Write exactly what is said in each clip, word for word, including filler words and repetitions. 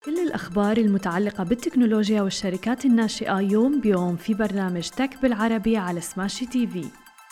كل الأخبار المتعلقة بالتكنولوجيا والشركات الناشئة يوم بيوم في برنامج تك بالعربي على سماشي تي في.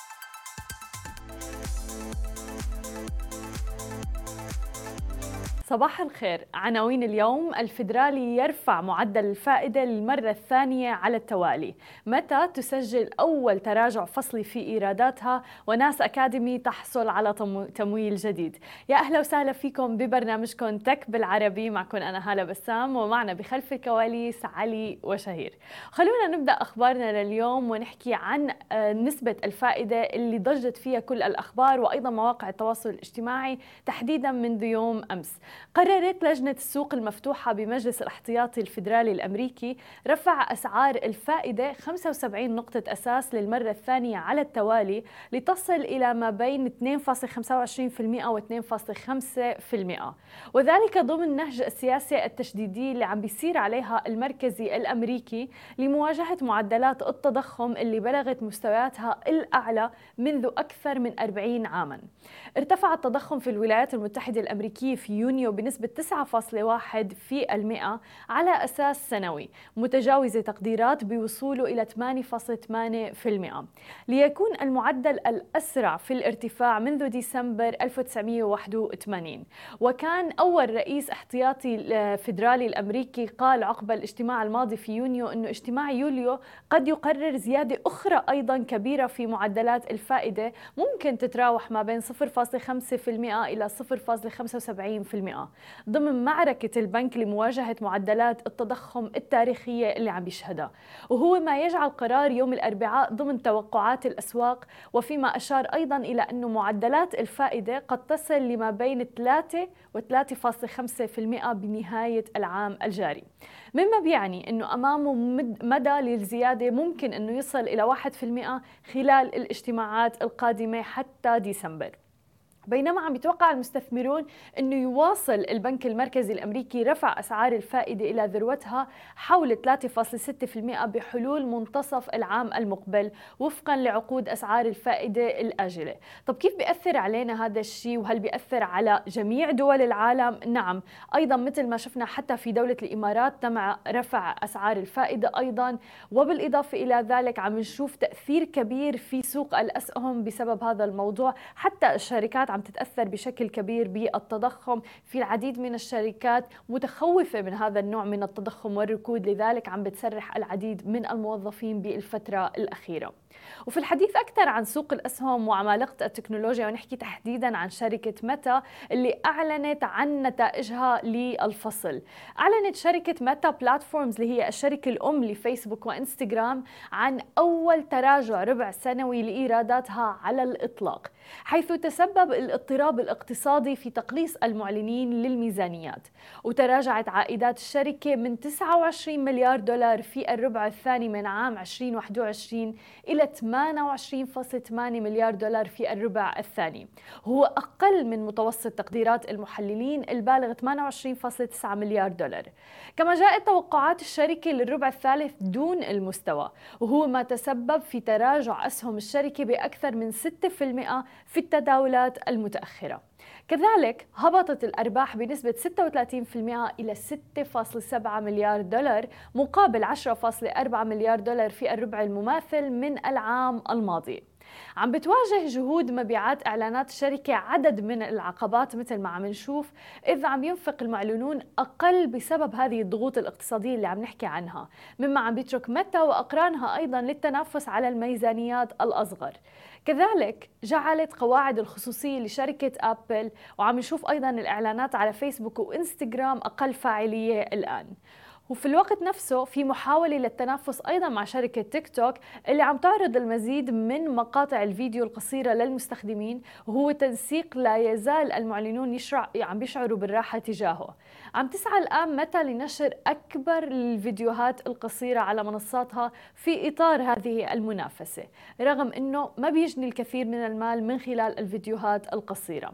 صباح الخير. عناوين اليوم: الفيدرالي يرفع معدل الفائدة للمرة الثانية على التوالي، متى تسجل أول تراجع فصلي في إيراداتها، وناس أكاديمي تحصل على تمويل جديد. يا أهلا وسهلا فيكم ببرنامجكم تك بالعربي، معكم أنا هالة بسام، ومعنا بخلف الكواليس علي وشهير. خلونا نبدأ أخبارنا لليوم ونحكي عن نسبة الفائدة اللي ضجت فيها كل الأخبار وأيضا مواقع التواصل الاجتماعي تحديدا منذ يوم أمس. قررت لجنة السوق المفتوحة بمجلس الاحتياطي الفيدرالي الأمريكي رفع أسعار الفائدة خمسة وسبعين نقطة أساس للمرة الثانية على التوالي، لتصل إلى ما بين اثنين فاصلة خمسة وعشرين بالمئة و اثنين فاصلة خمسة بالمئة، وذلك ضمن نهج السياسة التشديدي اللي عم بيصير عليها المركزي الأمريكي لمواجهة معدلات التضخم اللي بلغت مستوياتها الأعلى منذ أكثر من أربعين عاماً. ارتفع التضخم في الولايات المتحدة الأمريكية في يونيو بنسبة تسعة فاصلة واحد بالمئة على أساس سنوي، متجاوزة تقديرات بوصوله إلى ثمانية فاصلة ثمانية بالمئة، ليكون المعدل الأسرع في الارتفاع منذ ديسمبر ألف وتسعمئة وواحد وثمانين. وكان أول رئيس احتياطي فيدرالي الأمريكي قال عقب الاجتماع الماضي في يونيو أنه اجتماع يوليو قد يقرر زيادة أخرى أيضا كبيرة في معدلات الفائدة، ممكن تتراوح ما بين صفر فاصلة خمسة بالمئة إلى صفر فاصلة خمسة وسبعين بالمئة ضمن معركة البنك لمواجهة معدلات التضخم التاريخية اللي عم بيشهدها، وهو ما يجعل قرار يوم الأربعاء ضمن توقعات الأسواق، وفيما أشار أيضا إلى أن معدلات الفائدة قد تصل لما بين ثلاثة و ثلاثة فاصلة خمسة بالمئة بنهاية العام الجاري، مما بيعني أنه أمامه مدى للزيادة ممكن أنه يصل إلى واحد بالمئة خلال الاجتماعات القادمة حتى ديسمبر. بينما عم يتوقع المستثمرون أنه يواصل البنك المركزي الأمريكي رفع أسعار الفائدة إلى ذروتها حول ثلاثة فاصلة ستة بالمئة بحلول منتصف العام المقبل وفقا لعقود أسعار الفائدة الآجلة. طب كيف بيأثر علينا هذا الشيء، وهل بيأثر على جميع دول العالم؟ نعم، أيضا مثل ما شفنا حتى في دولة الإمارات تم رفع أسعار الفائدة أيضا، وبالإضافة إلى ذلك عم نشوف تأثير كبير في سوق الأسهم بسبب هذا الموضوع. حتى الشركات عم تتأثر بشكل كبير بالتضخم، في العديد من الشركات متخوفة من هذا النوع من التضخم والركود، لذلك عم بتسرح العديد من الموظفين بالفترة الأخيرة. وفي الحديث أكثر عن سوق الأسهم وعمالقة التكنولوجيا، ونحكي تحديدا عن شركة ميتا اللي أعلنت عن نتائجها للفصل. أعلنت شركة ميتا بلاتفورمز اللي هي الشركة الأم لفيسبوك وإنستغرام عن أول تراجع ربع سنوي لإيراداتها على الإطلاق، حيث تسبب الاضطراب الاقتصادي في تقليص المعلنين للميزانيات، وتراجعت عائدات الشركة من تسعة وعشرين مليار دولار في الربع الثاني من عام ألفين وواحد وعشرين إلى ثمانية وعشرين فاصلة ثمانية مليار دولار في الربع الثاني، هو أقل من متوسط تقديرات المحللين البالغ ثمانية وعشرين فاصلة تسعة مليار دولار. كما جاءت توقعات الشركة للربع الثالث دون المستوى، وهو ما تسبب في تراجع أسهم الشركة بأكثر من ستة بالمئة في التداولات المتأخرة. كذلك هبطت الأرباح بنسبة ستة وثلاثين بالمئة إلى ستة فاصلة سبعة مليار دولار مقابل عشرة فاصلة أربعة مليار دولار في الربع المماثل من العام الماضي. عم بتواجه جهود مبيعات إعلانات الشركة عدد من العقبات مثل ما عم نشوف، إذ عم ينفق المعلنون أقل بسبب هذه الضغوط الاقتصادية اللي عم نحكي عنها، مما عم بيترك ميتا وأقرانها أيضا للتنافس على الميزانيات الأصغر. كذلك جعلت قواعد الخصوصية لشركة أبل، وعم نشوف أيضا الإعلانات على فيسبوك وإنستغرام أقل فاعلية الآن. وفي الوقت نفسه في محاولة للتنافس أيضا مع شركة تيك توك اللي عم تعرض المزيد من مقاطع الفيديو القصيرة للمستخدمين، وهو تنسيق لا يزال المعلنون يشرع عم بيشعروا بالراحة تجاهه. عم تسعى الآن ميتا لنشر أكبر الفيديوهات القصيرة على منصاتها في إطار هذه المنافسة، رغم أنه ما بيجني الكثير من المال من خلال الفيديوهات القصيرة.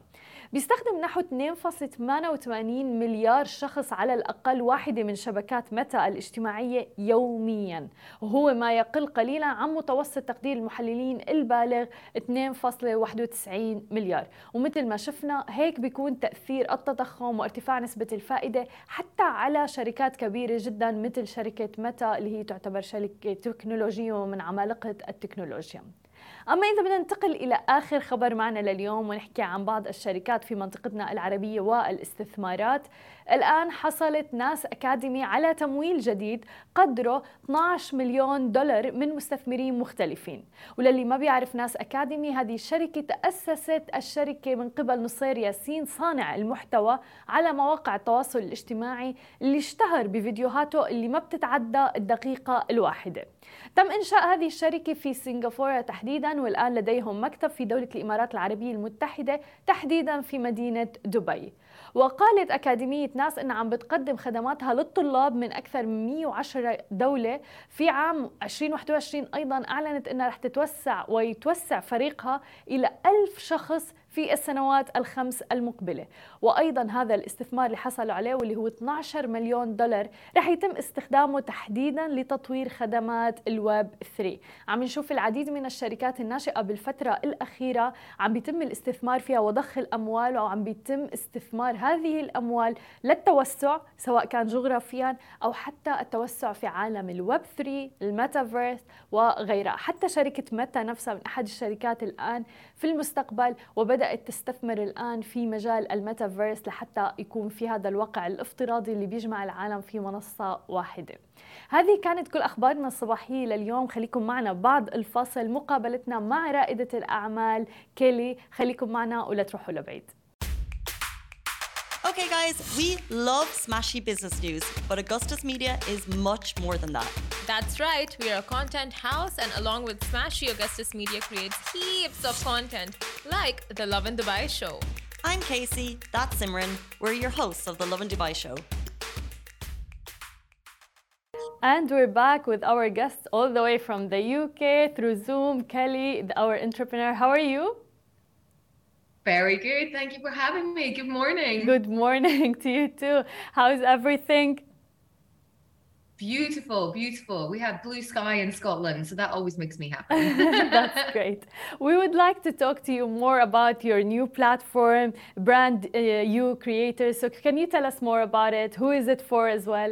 بيستخدم نحو اثنين فاصلة ثمانية وثمانين مليار شخص على الأقل واحدة من شبكات ميتا الاجتماعية يومياً، وهو ما يقل قليلاً عن متوسط تقدير المحللين البالغ اثنين فاصلة واحد وتسعين مليار. ومثل ما شفنا هيك بيكون تأثير التضخم وارتفاع نسبة الفائدة حتى على شركات كبيرة جداً مثل شركة ميتا اللي هي تعتبر شركة تكنولوجية ومن عمالقة التكنولوجيا. أما إذا بدنا ننتقل إلى آخر خبر معنا لليوم ونحكي عن بعض الشركات في منطقتنا العربية والاستثمارات، الآن حصلت ناس أكاديمي على تمويل جديد قدره اثني عشر مليون دولار من مستثمرين مختلفين. وللي ما بيعرف ناس أكاديمي، هذه الشركة تأسست الشركة من قبل نصير ياسين صانع المحتوى على مواقع التواصل الاجتماعي اللي اشتهر بفيديوهاته اللي ما بتتعدى الدقيقة الواحدة. تم إنشاء هذه الشركة في سنغافورة تحديداً، والآن لديهم مكتب في دولة الإمارات العربية المتحدة تحديداً في مدينة دبي. وقالت أكاديمية ناس إن عم بتقدم خدماتها للطلاب من أكثر من مئة وعشرة دولة. في عام ألفين وواحد وعشرين أيضاً أعلنت إنها رح تتوسع ويتوسع فريقها إلى ألف شخص في السنوات الخمس المقبلة. وأيضاً هذا الاستثمار اللي حصلوا عليه واللي هو اثني عشر مليون دولار رح يتم استخدامه تحديداً لتطوير خدمات الويب ثلاثة. عم نشوف العديد من الشركات الناشئة بالفترة الأخيرة عم بيتم الاستثمار فيها وضخ الأموال، وعم بيتم استثمار هذه الأموال للتوسع سواء كان جغرافياً أو حتى التوسع في عالم الويب ثلاثة، الميتافيرس وغيرها. حتى شركة ميتا نفسها من أحد الشركات الآن في المستقبل وبدأت تستثمر الآن في مجال الميتافيرس لحتى يكون في هذا الواقع الافتراضي اللي بيجمع العالم في منصة واحدة. هذه كانت كل أخبارنا الصباحية لليوم. خليكم معنا بعد الفاصل مقابلتنا مع رائدة الأعمال كيلي. خليكم معنا ولا تروحوا لبعيد. Okay guys, we love smashy business news, but Augustus Media is much more than that. That's right, we are a content house, and along with Smashy, Augustus Media creates heaps of content, like the Lovin Dubai Show. I'm Casey, that's Simran. We're your hosts of the Lovin Dubai Show. And we're back with our guests all the way from the U K through Zoom. Kelly, our entrepreneur, how are you? Very good. Thank you for having me. Good morning. Good morning to you too. How's everything? Beautiful, beautiful. We have blue sky in Scotland, so that always makes me happy. That's great. We would like to talk to you more about your new platform, Brand uh, You Creators. So can you tell us more about it? Who is it for as well?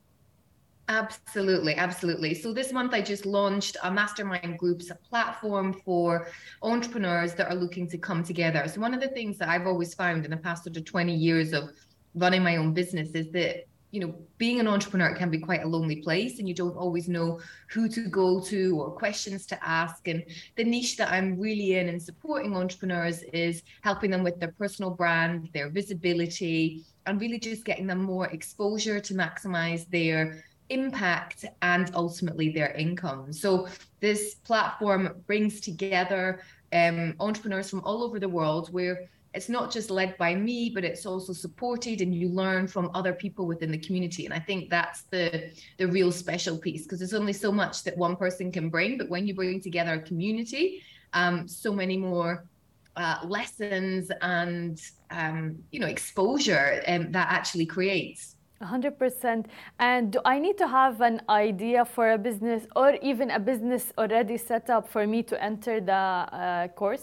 Absolutely, absolutely. So this month I just launched a mastermind groups, a platform for entrepreneurs that are looking to come together. So one of the things that I've always found in the past sort of twenty years of running my own business is that, you know, being an entrepreneur can be quite a lonely place, and you don't always know who to go to or questions to ask. And the niche that I'm really in and supporting entrepreneurs is helping them with their personal brand, their visibility, and really just getting them more exposure to maximize their impact and ultimately their income. So this platform brings together um, entrepreneurs from all over the world, where it's not just led by me, but it's also supported and you learn from other people within the community. And I think that's the, the real special piece, because there's only so much that one person can bring, but when you bring together a community, um, so many more uh, lessons and, um, you know, exposure um, that actually creates. one hundred percent. And do I need to have an idea for a business or even a business already set up for me to enter the uh, course?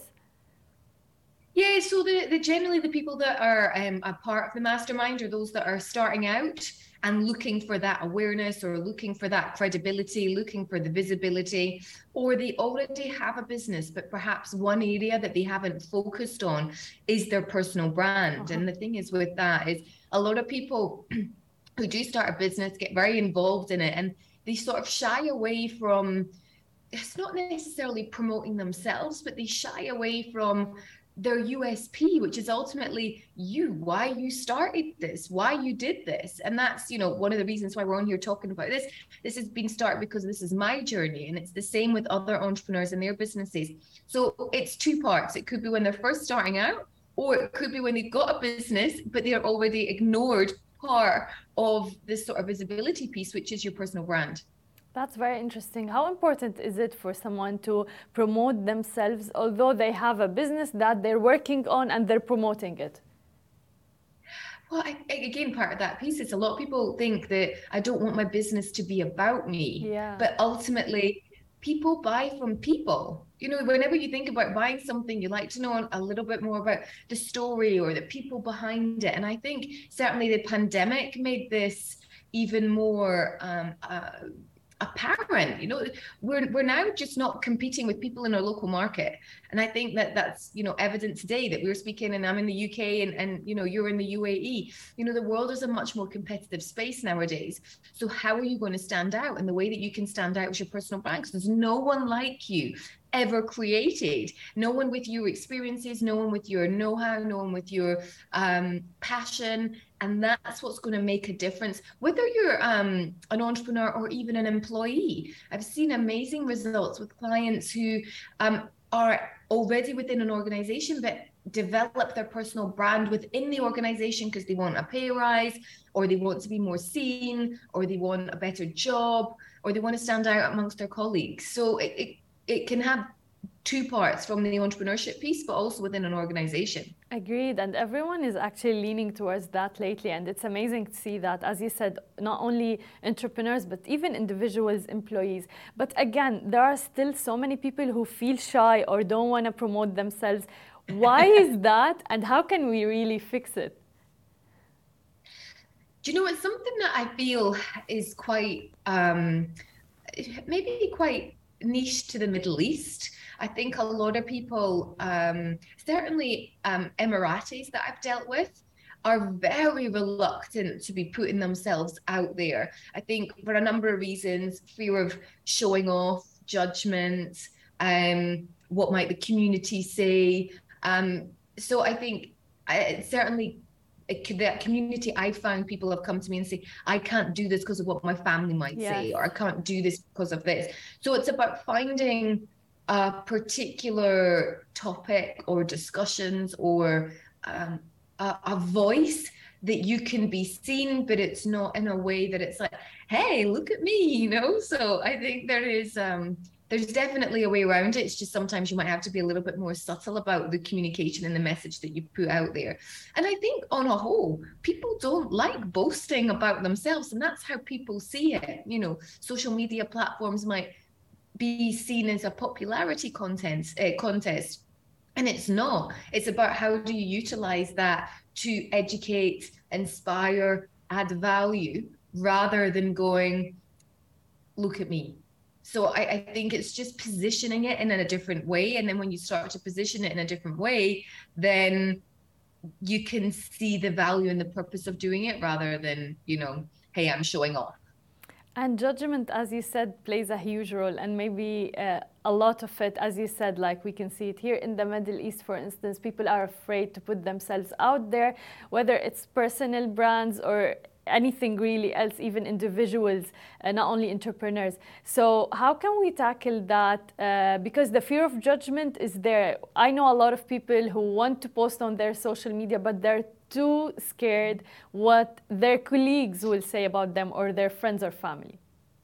Yeah, so the, the generally the people that are um, a part of the mastermind are those that are starting out and looking for that awareness or looking for that credibility, looking for the visibility, or they already have a business, but perhaps one area that they haven't focused on is their personal brand. Uh-huh. And the thing is with that is a lot of people who do start a business get very involved in it, and they sort of shy away from, it's not necessarily promoting themselves, but they shy away from their U S P, which is ultimately you, why you started this, why you did this. And that's, you know, one of the reasons why we're on here talking about this. This has been started because this is my journey, and it's the same with other entrepreneurs and their businesses. So it's two parts. It could be when they're first starting out, or it could be when they've got a business, but they're already ignored part of this sort of visibility piece, which is your personal brand. That's very interesting. How important is it for someone to promote themselves, although they have a business that they're working on and they're promoting it? Well, I, again, part of that piece is a lot of people think that I don't want my business to be about me. Yeah. But ultimately, people buy from people. You know, whenever you think about buying something, you like to know a little bit more about the story or the people behind it. And I think certainly the pandemic made this even more um, uh, apparent. You know, we're we're now just not competing with people in our local market, and I think that that's, you know, evident today that we're speaking, and I'm in the U K, and and you know, you're in the U A E. You know, the world is a much more competitive space nowadays. So how are you going to stand out? And the way that you can stand out is your personal brand, because there's no one like you ever created, no one with your experiences, no one with your know-how, no one with your um, passion. And that's what's going to make a difference, whether you're um, an entrepreneur or even an employee. I've seen amazing results with clients who um, are already within an organization, but develop their personal brand within the organization because they want a pay rise, or they want to be more seen, or they want a better job, or they want to stand out amongst their colleagues. So it, it, it can have two parts from the entrepreneurship piece, but also within an organization. Agreed. And everyone is actually leaning towards that lately. And it's amazing to see that, as you said, not only entrepreneurs, but even individuals, employees. But again, there are still so many people who feel shy or don't want to promote themselves. Why is that? And how can we really fix it? Do you know, it's something that I feel is quite, um, maybe quite niche to the Middle East. I think a lot of people, um, certainly um, Emiratis that I've dealt with, are very reluctant to be putting themselves out there. I think for a number of reasons: fear of showing off, judgment, um, what might the community say. Um, so I think I, certainly it, that community, I found people have come to me and say, I can't do this because of what my family might yes. say, or I can't do this because of this. So it's about finding a particular topic or discussions or um, a, a voice that you can be seen, but it's not in a way that it's like, hey, look at me, you know? So I think there is, um, there's definitely a way around it. It's just sometimes you might have to be a little bit more subtle about the communication and the message that you put out there. And I think on a whole, people don't like boasting about themselves, and that's how people see it. You know, social media platforms might be seen as a popularity content, uh, contest, and it's not. It's about how do you utilize that to educate, inspire, add value, rather than going, look at me. So I, I think it's just positioning it in a different way. And then when you start to position it in a different way, then you can see the value and the purpose of doing it, rather than, you know, hey, I'm showing off. And judgment, as you said, plays a huge role, and maybe uh, a lot of it, as you said, like we can see it here in the Middle East, for instance, people are afraid to put themselves out there, whether it's personal brands or anything really else, even individuals, uh, not only entrepreneurs. So how can we tackle that? Uh, because the fear of judgment is there. I know a lot of people who want to post on their social media, but they're too scared what their colleagues will say about them, or their friends or family.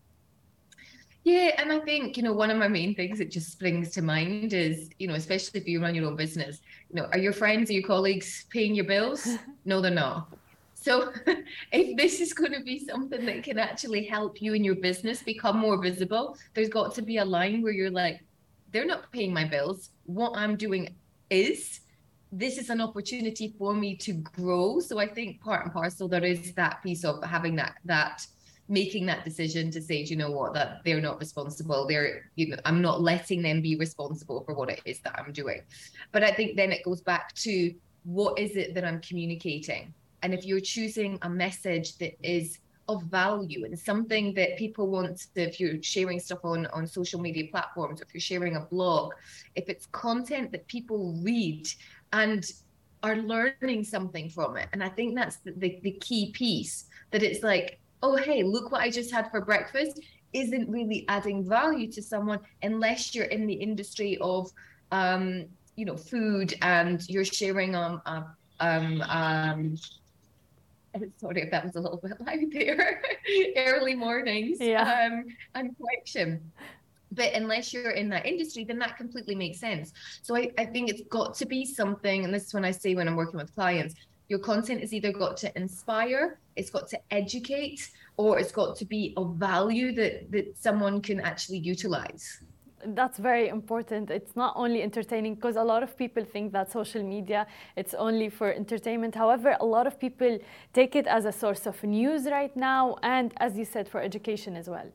Yeah, and I think, you know, one of my main things that just springs to mind is, you know, especially if you run your own business, you know, are your friends or your colleagues paying your bills? No, they're not. So if this is going to be something that can actually help you and your business become more visible, there's got to be a line where you're like, they're not paying my bills. What I'm doing is, this is an opportunity for me to grow. So I think part and parcel, there is that piece of having that, that making that decision to say, do you know what, that they're not responsible. They're, you know, I'm not letting them be responsible for what it is that I'm doing. But I think then it goes back to, what is it that I'm communicating? And if you're choosing a message that is of value and something that people want to, if you're sharing stuff on, on social media platforms, if you're sharing a blog, if it's content that people read and are learning something from it. And I think that's the, the, the key piece, that it's like, oh, hey, look what I just had for breakfast, isn't really adding value to someone unless you're in the industry of, um, you know, food, and you're sharing um, uh, um, um, Sorry if that was a little bit loud there. Early mornings. Yeah. Um, and collection. But unless you're in that industry, then that completely makes sense. So I, I think it's got to be something, and this is when I say when I'm working with clients, your content has either got to inspire, it's got to educate, or it's got to be of value that, that someone can actually utilize. That's very important. It's not only entertaining, because a lot of people think that social media, it's only for entertainment. However, a lot of people take it as a source of news right now, and as you said, for education as well.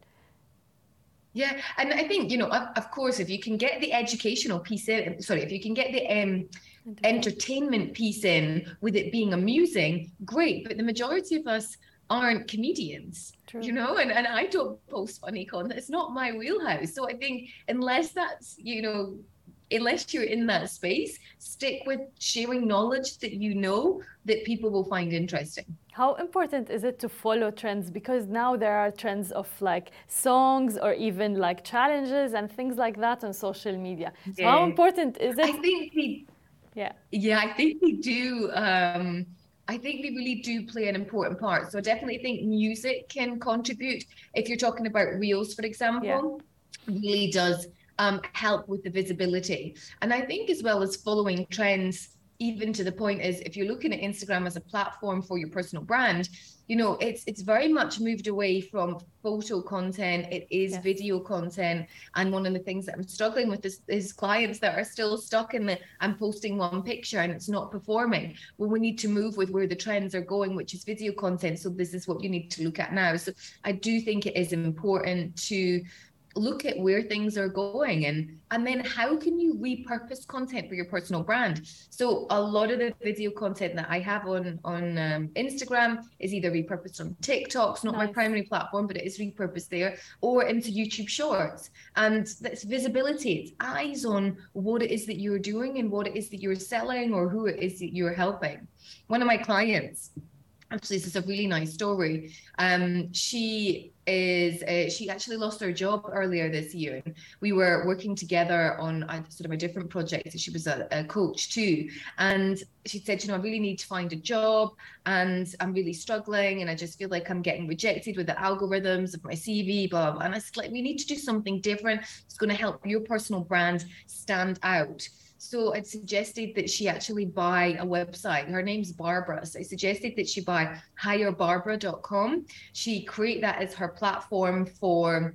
Yeah, and I think, you know, of, of course, if you can get the educational piece in, sorry, if you can get the um, entertainment piece in with it being amusing, great. But the majority of us aren't comedians, True. you know, and, and I don't post funny content. It's not my wheelhouse. So I think unless that's, you know, unless you're in that space, stick with sharing knowledge that you know that people will find interesting. How important is it to follow trends? Because now there are trends of like songs or even like challenges and things like that on social media. So yeah. How important is it? I think they, yeah, yeah, I think they do. Um, I think they really do play an important part. So I definitely think music can contribute. If you're talking about reels, for example, yeah. really does um, help with the visibility. And I think as well as following trends, even to the point is if you're looking at Instagram as a platform for your personal brand, you know, it's it's very much moved away from photo content. It is yes. video content. And one of the things that I'm struggling with is, is clients that are still stuck in the, I'm posting one picture and it's not performing. Well, we need to move with where the trends are going, which is video content. So this is what you need to look at now. So I do think it is important to look at where things are going, and and then how can you repurpose content for your personal brand. So a lot of the video content that I have on on um, Instagram is either repurposed on TikTok, it's not nice. My primary platform, but it is repurposed there, or into YouTube Shorts. And that's visibility, it's eyes on what it is that you're doing and what it is that you're selling or who it is that you're helping. One of my clients, actually, this is a really nice story. Um, she is, uh, she actually lost her job earlier this year. We were working together on a, sort of a different project. She was a, a coach too. And she said, you know, I really need to find a job and I'm really struggling. And I just feel like I'm getting rejected with the algorithms of my C V, blah, blah. And I said, like, we need to do something different. It's going to help your personal brand stand out. So I suggested that she actually buy a website. Her name's Barbara. So I suggested that she buy hire barbara dot com. She create that as her platform for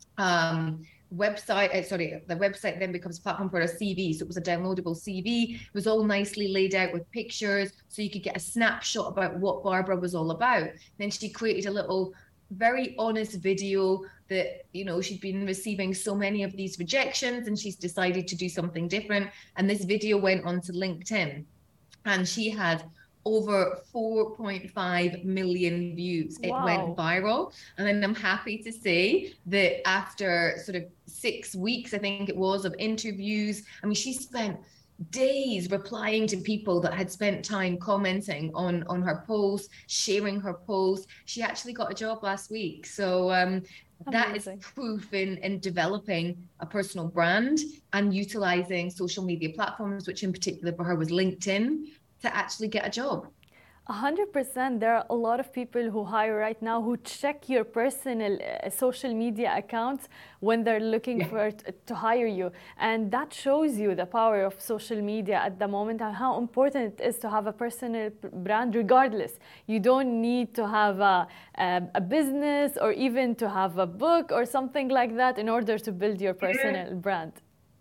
um, website. Uh, sorry, the website then becomes a platform for a C V. So it was a downloadable C V. It was all nicely laid out with pictures. So you could get a snapshot about what Barbara was all about. Then she created a little very honest video that, you know, she'd been receiving so many of these rejections and she's decided to do something different. And this video went onto LinkedIn and she had over four point five million views. It wow. went viral. And then I'm happy to say that after sort of six weeks, I think it was, of interviews, I mean, she spent days replying to people that had spent time commenting on on her posts, sharing her posts. She actually got a job last week. So um that is proof in in developing a personal brand and utilizing social media platforms, which in particular for her was LinkedIn, to actually get a job. A hundred percent. There are a lot of people who hire right now who check your personal uh, social media accounts when they're looking yeah. for t- to hire you, and that shows you the power of social media at the moment and how important it is to have a personal brand. Regardless, you don't need to have a, a, a business or even to have a book or something like that in order to build your personal yeah. brand.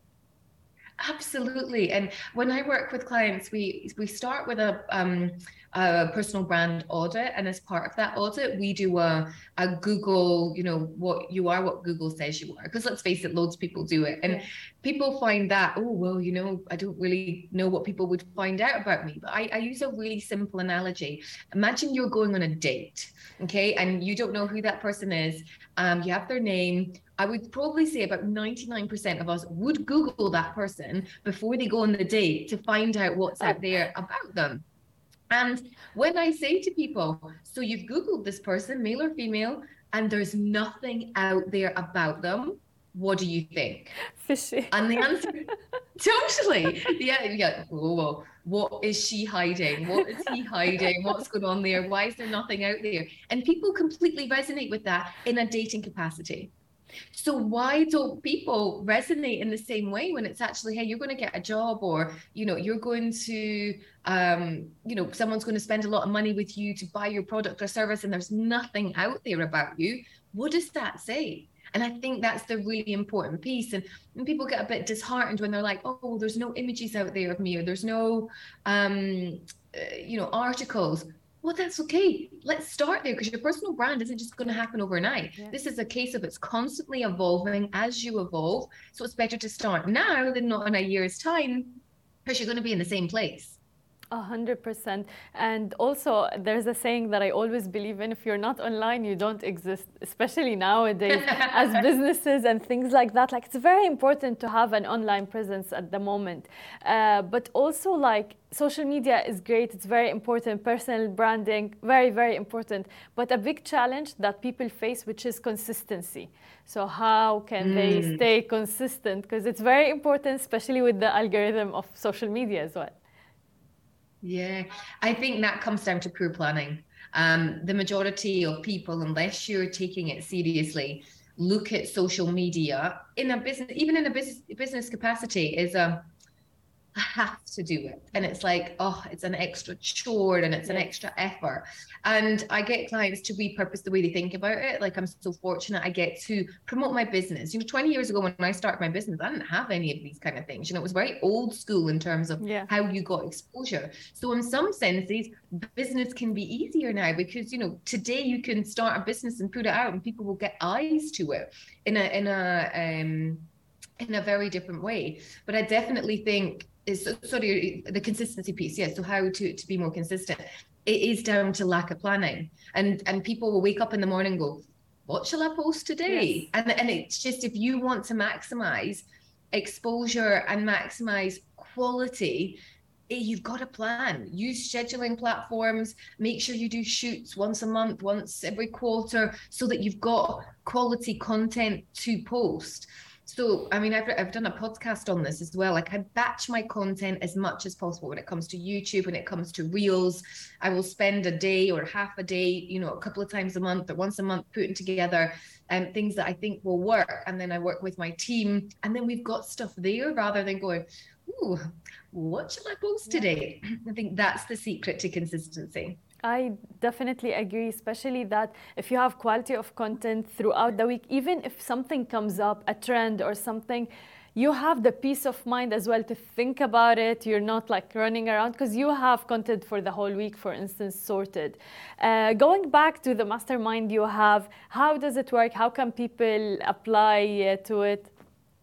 Absolutely. And when I work with clients, we we start with a um, a personal brand audit, and as part of that audit, we do a a Google, you know, what you are, what Google says you are. Because let's face it, loads of people do it, and yeah. people find that, oh well, you know, I don't really know what people would find out about me. But I, I use a really simple analogy. Imagine you're going on a date, okay, and you don't know who that person is. Um, you have their name. I would probably say about ninety-nine percent of us would Google that person before they go on the date to find out what's out there about them. And when I say to people, so you've Googled this person, male or female, and there's nothing out there about them, what do you think? Fishy. And the answer, totally. Yeah, yeah. Whoa, whoa. What is she hiding? What is he hiding? What's going on there? Why is there nothing out there? And people completely resonate with that in a dating capacity. So why don't people resonate in the same way when it's actually, hey, you're going to get a job, or, you know, you're going to, um, you know, someone's going to spend a lot of money with you to buy your product or service, and there's nothing out there about you. What does that say? And I think that's the really important piece. And, and people get a bit disheartened when they're like, oh, there's no images out there of me, or there's no, um, uh, you know, articles. Well, that's okay. Let's start there, because your personal brand isn't just going to happen overnight. Yeah. This is a case of it's constantly evolving as you evolve. So it's better to start now than not in a year's time, because you're going to be in the same place. A hundred percent. And also there's a saying that I always believe in: if you're not online, you don't exist, especially nowadays as businesses and things like that. Like, it's very important to have an online presence at the moment. Uh, but also, like, social media is great. It's very important. Personal branding, very, very important. But a big challenge that people face, which is consistency. So how can mm. they stay consistent? Because it's very important, especially with the algorithm of social media as well. Yeah, I think that comes down to poor planning. Um, the majority of people, unless you're taking it seriously, look at social media in a business, even in a business business capacity, is a I have to do it. And it's like, oh, it's an extra chore and it's an extra effort. And I get clients to repurpose the way they think about it. Like, I'm so fortunate I get to promote my business. You know, twenty years ago when I started my business, I didn't have any of these kind of things. You know, it was very old school in terms of yeah. how you got exposure. So in some senses, business can be easier now, because, you know, today you can start a business and put it out and people will get eyes to it in a, in a, um, in a very different way. But I definitely think is sorry the consistency piece. Yeah, so how to to be more consistent, it is down to lack of planning. And and people will wake up in the morning and go, what shall I post today? Yes. And and it's just, if you want to maximize exposure and maximize quality, you've got a plan. Use scheduling platforms. Make sure you do shoots once a month, once every quarter, so that you've got quality content to post. So, I mean, I've, I've done a podcast on this as well. Like, I batch my content as much as possible when it comes to YouTube, when it comes to Reels. I will spend a day or half a day, you know, a couple of times a month or once a month putting together um, things that I think will work. And then I work with my team, and then we've got stuff there rather than going, ooh, what shall I post today? I think that's the secret to consistency. I definitely agree, especially that if you have quality of content throughout the week, even if something comes up, a trend or something, you have the peace of mind as well to think about it. You're not like running around, because you have content for the whole week, for instance, sorted. Uh, going back to the mastermind you have, how does it work? How can people apply uh, to it?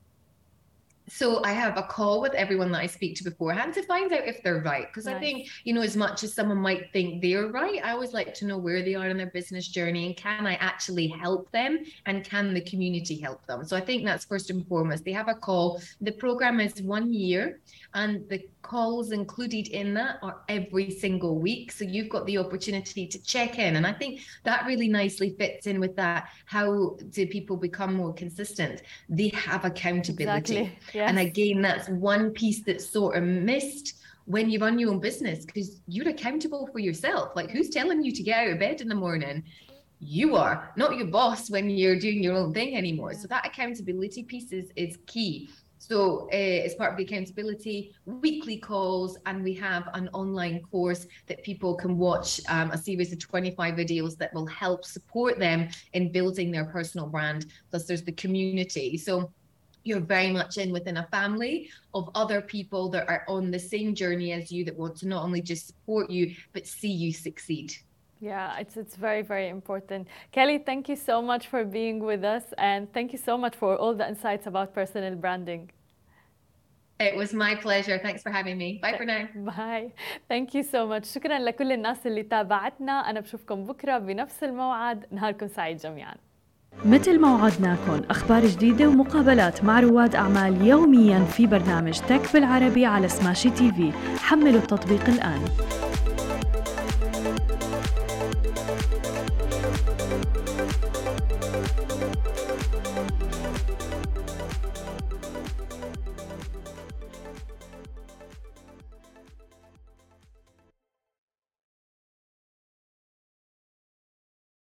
So I have a call with everyone that I speak to beforehand to find out if they're right. Because nice. I think, you know, as much as someone might think they're right, I always like to know where they are in their business journey, and can I actually help them, and can the community help them? So I think that's first and foremost. They have a call. The program is one year, and the calls included in that are every single week. So you've got the opportunity to check in. And I think that really nicely fits in with that. How do people become more consistent? They have accountability. Exactly. Yes. And again, that's one piece that's sort of missed when you run your own business, because you're accountable for yourself. Like, who's telling you to get out of bed in the morning? You are, not your boss when you're doing your own thing anymore. Yeah. So that accountability piece is, is key. So uh, as part of the accountability, weekly calls, and we have an online course that people can watch, um, a series of twenty-five videos that will help support them in building their personal brand. Plus there's the community. So you're very much in within a family of other people that are on the same journey as you, that want to not only just support you, but see you succeed. Yeah, it's it's very, very important. Kelly, thank you so much for being with us, and thank you so much for all the insights about personal branding. It was my pleasure. Thanks for having me. Bye for now. Bye. Thank you so much. شكرا لكل الناس اللي تابعتنا. أنا بشوفكم بكرة بنفس الموعد. نهاركم سعيد جميعا. مثل ما وعدناكم، أخبار جديدة ومقابلات مع رواد أعمال يومياً في برنامج تك بالعربي على سماشي تي في. حملوا التطبيق الآن.